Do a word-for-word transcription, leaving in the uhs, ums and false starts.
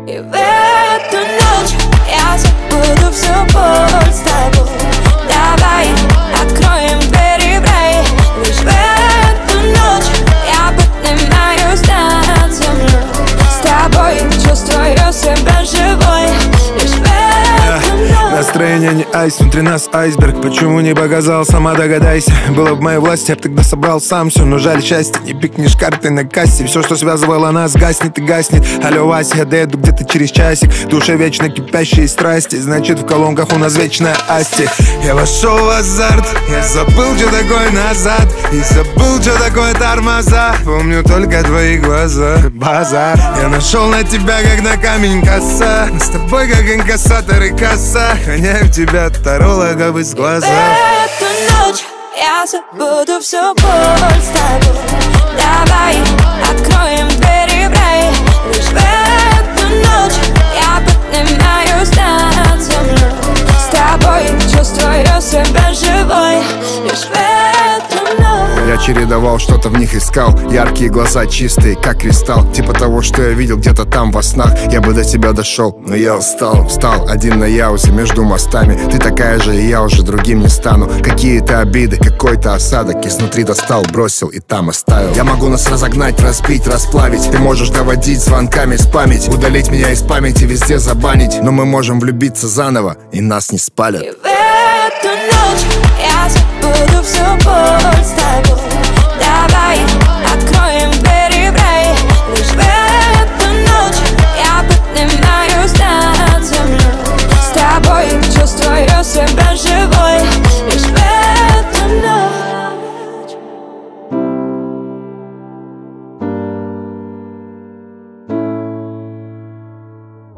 И в эту ночь я забуду всю боль с тобой. Давай откроем двери в рай. Лишь в эту ночь я поднимаюсь над землей. С тобой чувствую себя живой. Лишь в эту ночь. Настроение не айс, внутри нас айсберг. Почему не показал, сама догадайся. Было в моей власти, я б тогда собрал сам все. Но жаль счастье, не пикнешь карты на кассе. Все, что связывало нас, гаснет и гаснет. Алло, Вася, я доеду где-то через часик. В душе вечно кипящие страсти. Значит, в колонках у нас вечная асти. Я вошел в азарт, я забыл, что такое назад. И забыл, что такое тормоза. Помню только твои глаза, базар. Я нашел на тебя, как на камень коса. Мы с тобой, как инкассатор и касса. Гоняю тебя тарологов из глаза. В эту ночь я забуду всю боль с тобой. Давай откроем двери в рай. Лишь в эту ночь я поднимаюсь над землей. С тобой чувствую себя живой. Лишь в эту ночь. Я чередовал, что-то в них искал. Яркие глаза, чистые, как кристалл. Типа того, что я видел где-то там во снах. Я бы до тебя дошел, но я устал. Встал один на яузе между мостами. Ты такая же, и я уже другим не стану. Какие-то обиды, какой-то осадок изнутри достал, бросил и там оставил. Я могу нас разогнать, разбить, расплавить. Ты можешь доводить звонками спамить. Удалить меня из памяти, везде забанить. Но мы можем влюбиться заново, и нас не спалят. И в эту ночь я забуду всю боль с тобой. Давай